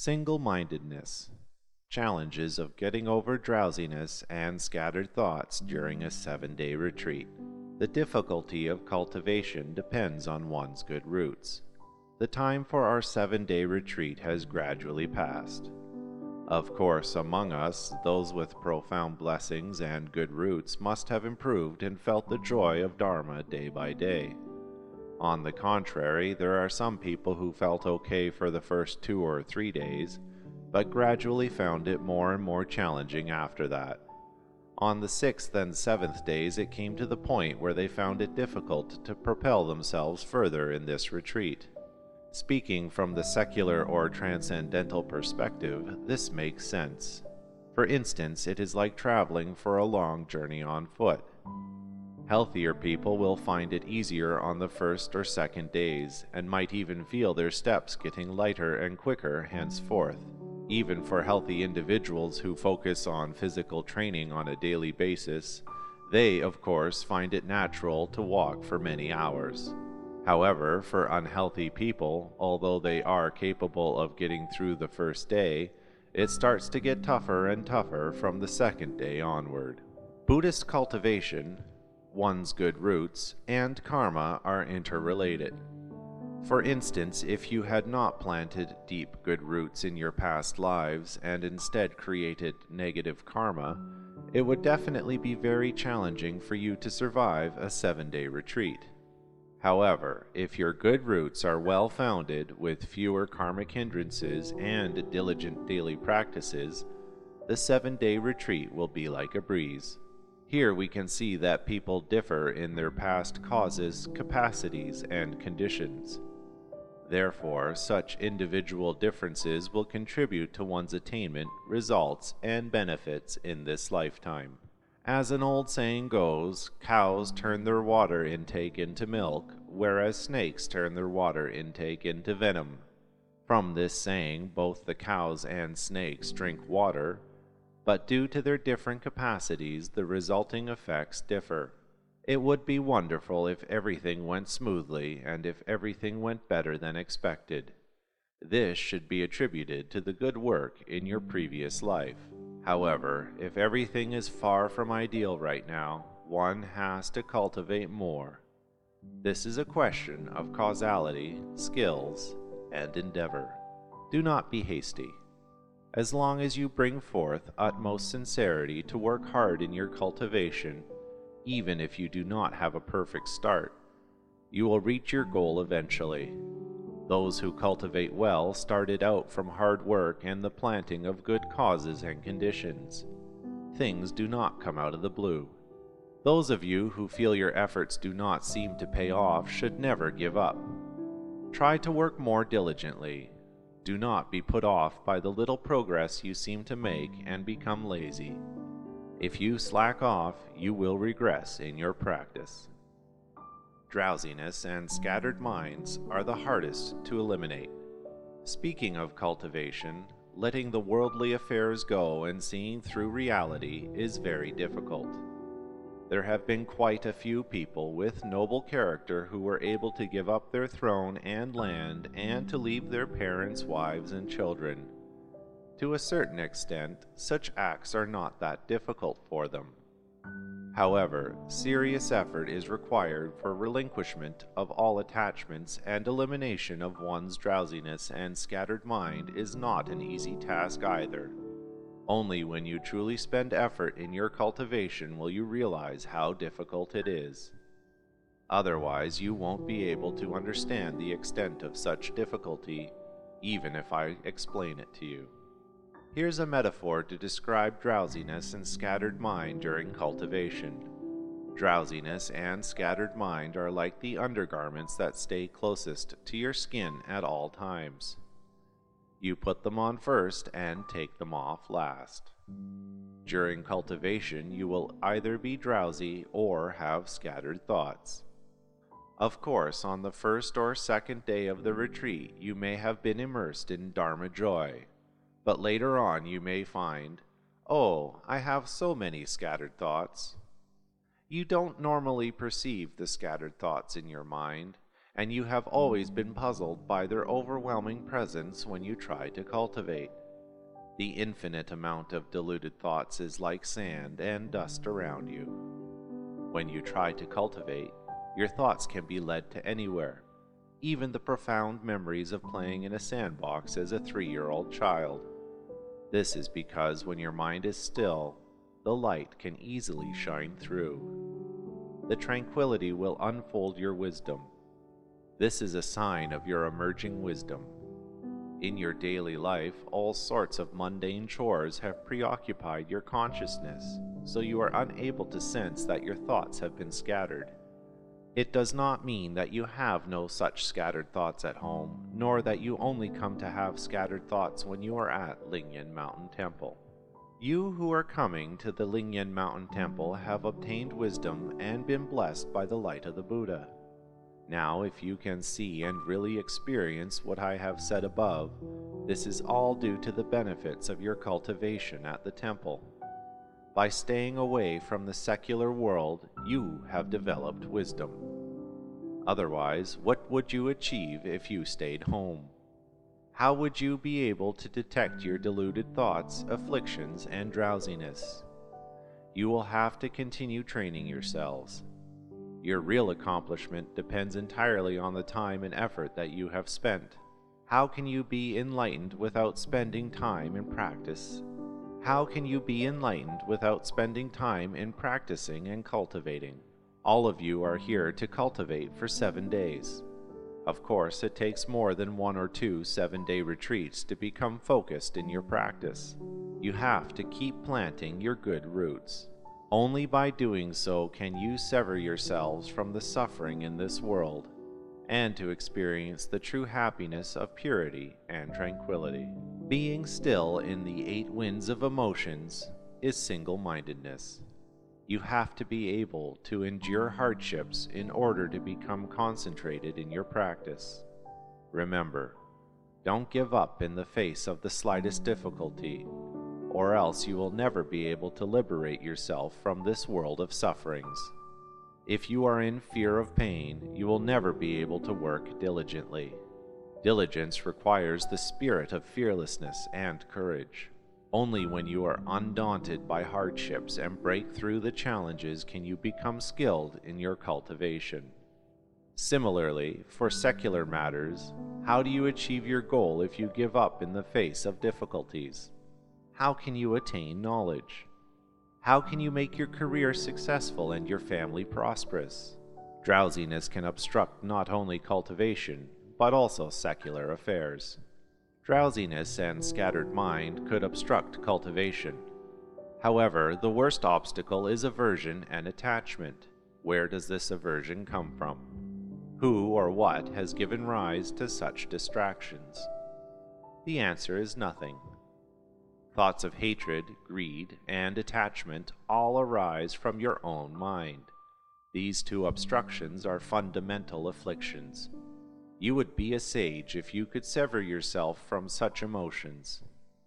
Single-mindedness. Challenges of getting over drowsiness and scattered thoughts during a 7-day retreat. The difficulty of cultivation depends on one's good roots. The time for our 7-day retreat has gradually passed. Of course, among us, those with profound blessings and good roots must have improved and felt the joy of Dharma day by day. On the contrary, there are some people who felt okay for the first 2 or 3 days, but gradually found it more and more challenging after that. On the 6th and 7th days, it came to the point where they found it difficult to propel themselves further in this retreat. Speaking from the secular or transcendental perspective, this makes sense. For instance, it is like traveling for a long journey on foot. Healthier people will find it easier on the first or second days, and might even feel their steps getting lighter and quicker henceforth. Even for healthy individuals who focus on physical training on a daily basis, they, of course, find it natural to walk for many hours. However, for unhealthy people, although they are capable of getting through the first day, it starts to get tougher and tougher from the second day onward. Buddhist cultivation, one's good roots, and karma are interrelated. For instance, if you had not planted deep good roots in your past lives and instead created negative karma, it would definitely be very challenging for you to survive a 7-day retreat. However, if your good roots are well-founded with fewer karmic hindrances and diligent daily practices, the 7-day retreat will be like a breeze. Here we can see that people differ in their past causes, capacities, and conditions. Therefore, such individual differences will contribute to one's attainment, results, and benefits in this lifetime. As an old saying goes, cows turn their water intake into milk, whereas snakes turn their water intake into venom. From this saying, both the cows and snakes drink water, but due to their different capacities, the resulting effects differ. It would be wonderful if everything went smoothly and if everything went better than expected. This should be attributed to the good work in your previous life. However, if everything is far from ideal right now, one has to cultivate more. This is a question of causality, skills, and endeavor. Do not be hasty. As long as you bring forth utmost sincerity to work hard in your cultivation, even if you do not have a perfect start, you will reach your goal eventually. Those who cultivate well started out from hard work and the planting of good causes and conditions. Things do not come out of the blue. Those of you who feel your efforts do not seem to pay off should never give up. Try to work more diligently. Do not be put off by the little progress you seem to make and become lazy. If you slack off, you will regress in your practice. Drowsiness and scattered minds are the hardest to eliminate. Speaking of cultivation, letting the worldly affairs go and seeing through reality is very difficult. There have been quite a few people with noble character who were able to give up their throne and land and to leave their parents, wives, and children. To a certain extent, such acts are not that difficult for them. However, serious effort is required for relinquishment of all attachments, and elimination of one's drowsiness and scattered mind is not an easy task either. Only when you truly spend effort in your cultivation will you realize how difficult it is. Otherwise, you won't be able to understand the extent of such difficulty, even if I explain it to you. Here's a metaphor to describe drowsiness and scattered mind during cultivation. Drowsiness and scattered mind are like the undergarments that stay closest to your skin at all times. You put them on first and take them off last. During cultivation, you will either be drowsy or have scattered thoughts. Of course, on the first or second day of the retreat, you may have been immersed in Dharma joy. But later on you may find, oh, I have so many scattered thoughts. You don't normally perceive the scattered thoughts in your mind, and you have always been puzzled by their overwhelming presence when you try to cultivate. The infinite amount of deluded thoughts is like sand and dust around you. When you try to cultivate, your thoughts can be led to anywhere, even the profound memories of playing in a sandbox as a 3-year-old child. This is because when your mind is still, the light can easily shine through. The tranquility will unfold your wisdom. This is a sign of your emerging wisdom. In your daily life, all sorts of mundane chores have preoccupied your consciousness, so you are unable to sense that your thoughts have been scattered. It does not mean that you have no such scattered thoughts at home, nor that you only come to have scattered thoughts when you are at Lingyan Mountain Temple. You who are coming to the Lingyan Mountain Temple have obtained wisdom and been blessed by the light of the Buddha. Now, if you can see and really experience what I have said above, this is all due to the benefits of your cultivation at the temple. By staying away from the secular world, you have developed wisdom. Otherwise, what would you achieve if you stayed home? How would you be able to detect your deluded thoughts, afflictions, and drowsiness? You will have to continue training yourselves. Your real accomplishment depends entirely on the time and effort that you have spent. How can you be enlightened without spending time in practice? How can you be enlightened without spending time in practicing and cultivating? All of you are here to cultivate for 7 days. Of course, it takes more than 1 or 2 7-day retreats to become focused in your practice. You have to keep planting your good roots. Only by doing so can you sever yourselves from the suffering in this world, and to experience the true happiness of purity and tranquility. Being still in the 8 winds of emotions is single-mindedness. You have to be able to endure hardships in order to become concentrated in your practice. Remember, don't give up in the face of the slightest difficulty, or else you will never be able to liberate yourself from this world of sufferings. If you are in fear of pain, you will never be able to work diligently. Diligence requires the spirit of fearlessness and courage. Only when you are undaunted by hardships and break through the challenges can you become skilled in your cultivation. Similarly, for secular matters, how do you achieve your goal if you give up in the face of difficulties? How can you attain knowledge? How can you make your career successful and your family prosperous? Drowsiness can obstruct not only cultivation, but also secular affairs. Drowsiness and scattered mind could obstruct cultivation. However, the worst obstacle is aversion and attachment. Where does this aversion come from? Who or what has given rise to such distractions? The answer is nothing. Thoughts of hatred, greed, and attachment all arise from your own mind. These 2 obstructions are fundamental afflictions. You would be a sage if you could sever yourself from such emotions.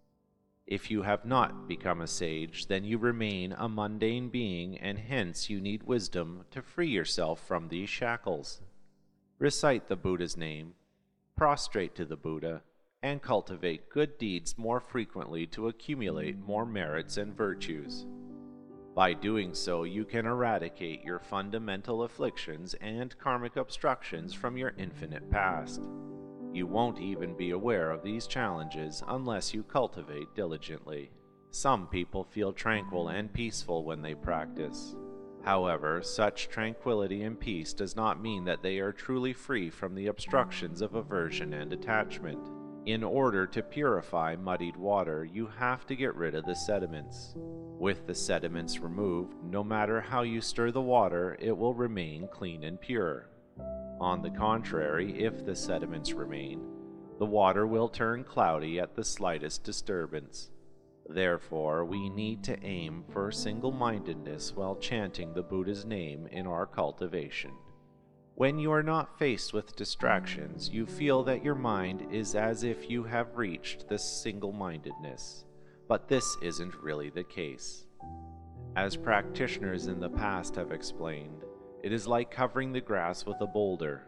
If you have not become a sage, then you remain a mundane being, and hence you need wisdom to free yourself from these shackles. Recite the Buddha's name, prostrate to the Buddha, and cultivate good deeds more frequently to accumulate more merits and virtues. By doing so, you can eradicate your fundamental afflictions and karmic obstructions from your infinite past. You won't even be aware of these challenges unless you cultivate diligently. Some people feel tranquil and peaceful when they practice. However, such tranquility and peace does not mean that they are truly free from the obstructions of aversion and attachment. In order to purify muddied water, you have to get rid of the sediments. With the sediments removed, no matter how you stir the water, it will remain clean and pure. On the contrary, if the sediments remain, the water will turn cloudy at the slightest disturbance. Therefore, we need to aim for single-mindedness while chanting the Buddha's name in our cultivation. When you are not faced with distractions, you feel that your mind is as if you have reached this single-mindedness, but this isn't really the case. As practitioners in the past have explained, it is like covering the grass with a boulder.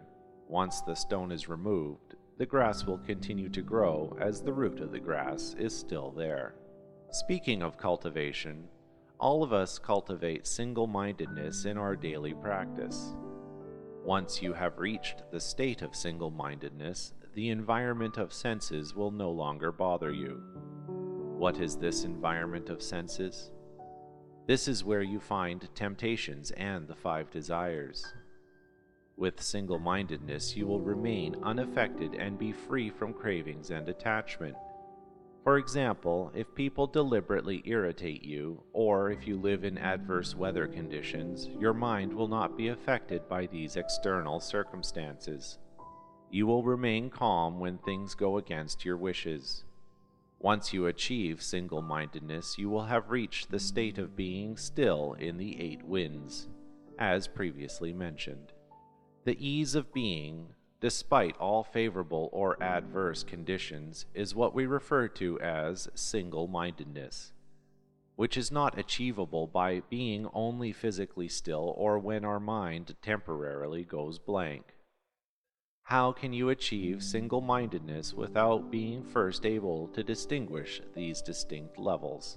Once the stone is removed, the grass will continue to grow as the root of the grass is still there. Speaking of cultivation, all of us cultivate single-mindedness in our daily practice. Once you have reached the state of single-mindedness, the environment of senses will no longer bother you. What is this environment of senses? This is where you find temptations and the 5 desires. With single-mindedness, you will remain unaffected and be free from cravings and attachment. For example, if people deliberately irritate you, or if you live in adverse weather conditions, your mind will not be affected by these external circumstances. You will remain calm when things go against your wishes. Once you achieve single-mindedness, you will have reached the state of being still in the 8 winds, as previously mentioned. The ease of being, despite all favorable or adverse conditions, is what we refer to as single-mindedness, which is not achievable by being only physically still or when our mind temporarily goes blank. How can you achieve single-mindedness without being first able to distinguish these distinct levels?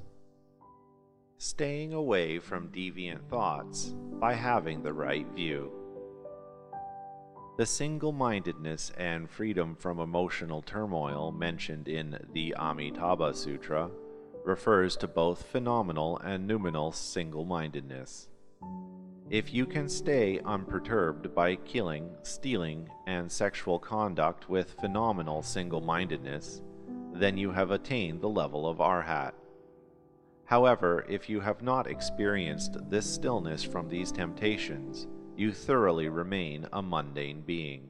Staying away from deviant thoughts by having the right view. The single-mindedness and freedom from emotional turmoil mentioned in the Amitabha Sutra refers to both phenomenal and noumenal single-mindedness. If you can stay unperturbed by killing, stealing, and sexual conduct with phenomenal single-mindedness, then you have attained the level of Arhat. However, if you have not experienced this stillness from these temptations, you thoroughly remain a mundane being.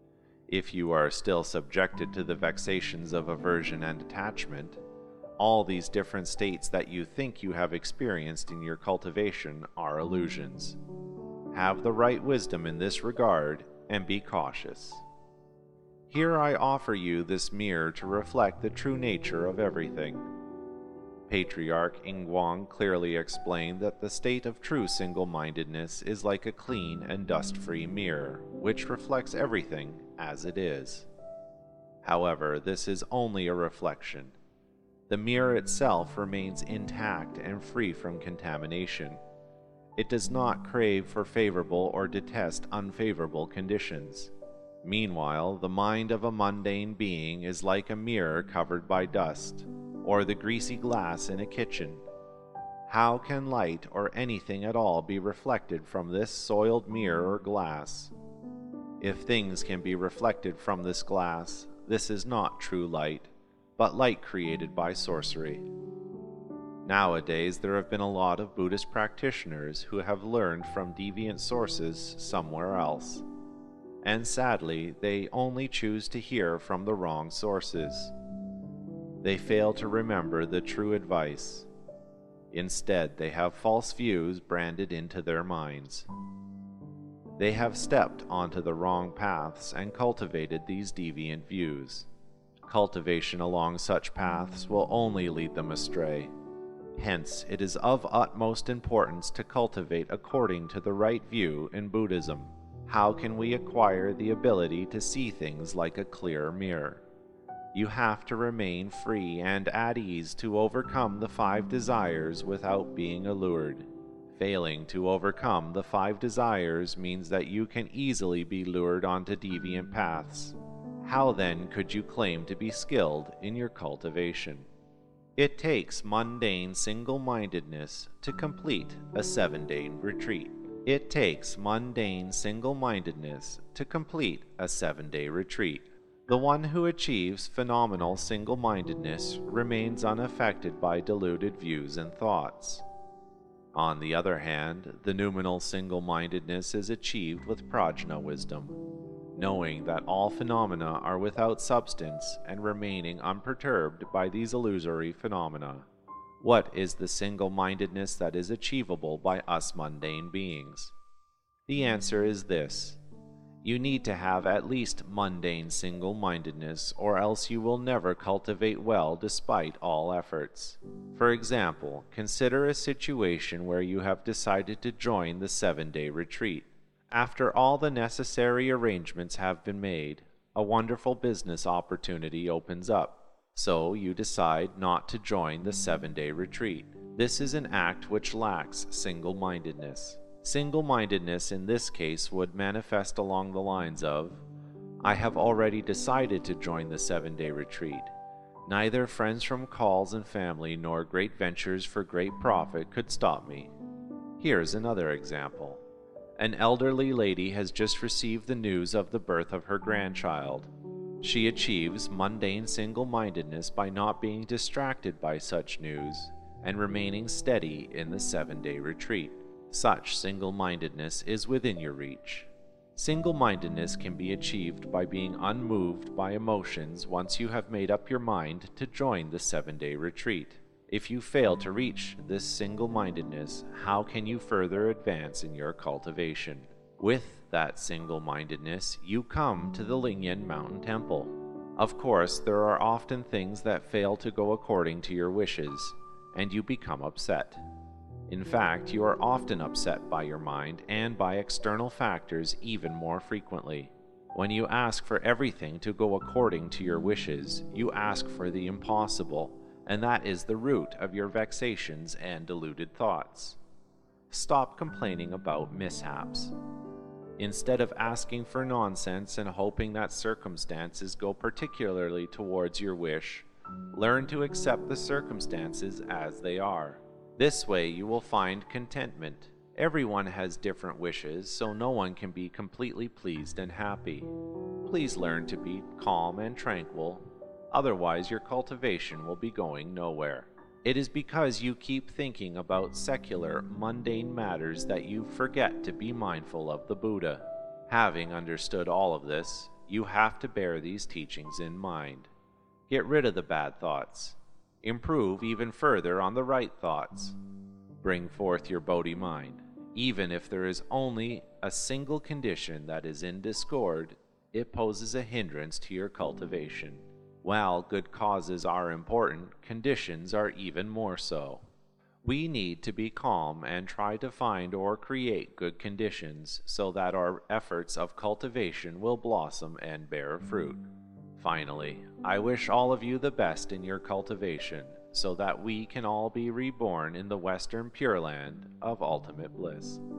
If you are still subjected to the vexations of aversion and attachment, all these different states that you think you have experienced in your cultivation are illusions. Have the right wisdom in this regard and be cautious. Here I offer you this mirror to reflect the true nature of everything. Patriarch Ingguang clearly explained that the state of true single-mindedness is like a clean and dust-free mirror, which reflects everything as it is. However, this is only a reflection. The mirror itself remains intact and free from contamination. It does not crave for favorable or detest unfavorable conditions. Meanwhile, the mind of a mundane being is like a mirror covered by dust, or the greasy glass in a kitchen. How can light or anything at all be reflected from this soiled mirror or glass? If things can be reflected from this glass, this is not true light, but light created by sorcery. Nowadays, there have been a lot of Buddhist practitioners who have learned from deviant sources somewhere else, and sadly, they only choose to hear from the wrong sources. They fail to remember the true advice. Instead, they have false views branded into their minds. They have stepped onto the wrong paths and cultivated these deviant views. Cultivation along such paths will only lead them astray. Hence, it is of utmost importance to cultivate according to the right view in Buddhism. How can we acquire the ability to see things like a clear mirror? You have to remain free and at ease to overcome the 5 desires without being allured. Failing to overcome the 5 desires means that you can easily be lured onto deviant paths. How then could you claim to be skilled in your cultivation? It takes mundane single-mindedness to complete a 7-day retreat. It takes mundane single-mindedness to complete a 7-day retreat. The one who achieves phenomenal single-mindedness remains unaffected by deluded views and thoughts. On the other hand, the noumenal single-mindedness is achieved with prajna wisdom, knowing that all phenomena are without substance and remaining unperturbed by these illusory phenomena. What is the single-mindedness that is achievable by us mundane beings? The answer is this. You need to have at least mundane single-mindedness, or else you will never cultivate well despite all efforts. For example, consider a situation where you have decided to join the 7-day retreat. After all the necessary arrangements have been made, a wonderful business opportunity opens up, so you decide not to join the 7-day retreat. This is an act which lacks single-mindedness. Single-mindedness in this case would manifest along the lines of, I have already decided to join the 7-day retreat. Neither friends from calls and family nor great ventures for great profit could stop me. Here's another example. An elderly lady has just received the news of the birth of her grandchild. She achieves mundane single-mindedness by not being distracted by such news and remaining steady in the 7-day retreat. Such single-mindedness is within your reach. Single-mindedness can be achieved by being unmoved by emotions once you have made up your mind to join the 7-day retreat. If you fail to reach this single-mindedness, how can you further advance in your cultivation? With that single-mindedness, you come to the Lingyan Mountain Temple. Of course, there are often things that fail to go according to your wishes, and you become upset. In fact, you are often upset by your mind and by external factors even more frequently. When you ask for everything to go according to your wishes, you ask for the impossible, and that is the root of your vexations and deluded thoughts. Stop complaining about mishaps. Instead of asking for nonsense and hoping that circumstances go particularly towards your wish, learn to accept the circumstances as they are. This way you will find contentment. Everyone has different wishes, so no one can be completely pleased and happy. Please learn to be calm and tranquil. Otherwise, your cultivation will be going nowhere. It is because you keep thinking about secular, mundane matters that you forget to be mindful of the Buddha. Having understood all of this, you have to bear these teachings in mind. Get rid of the bad thoughts. Improve even further on the right thoughts. Bring forth your Bodhi mind. Even if there is only a single condition that is in discord, it poses a hindrance to your cultivation. While good causes are important, conditions are even more so. We need to be calm and try to find or create good conditions so that our efforts of cultivation will blossom and bear fruit. Finally, I wish all of you the best in your cultivation so that we can all be reborn in the Western Pure Land of ultimate bliss.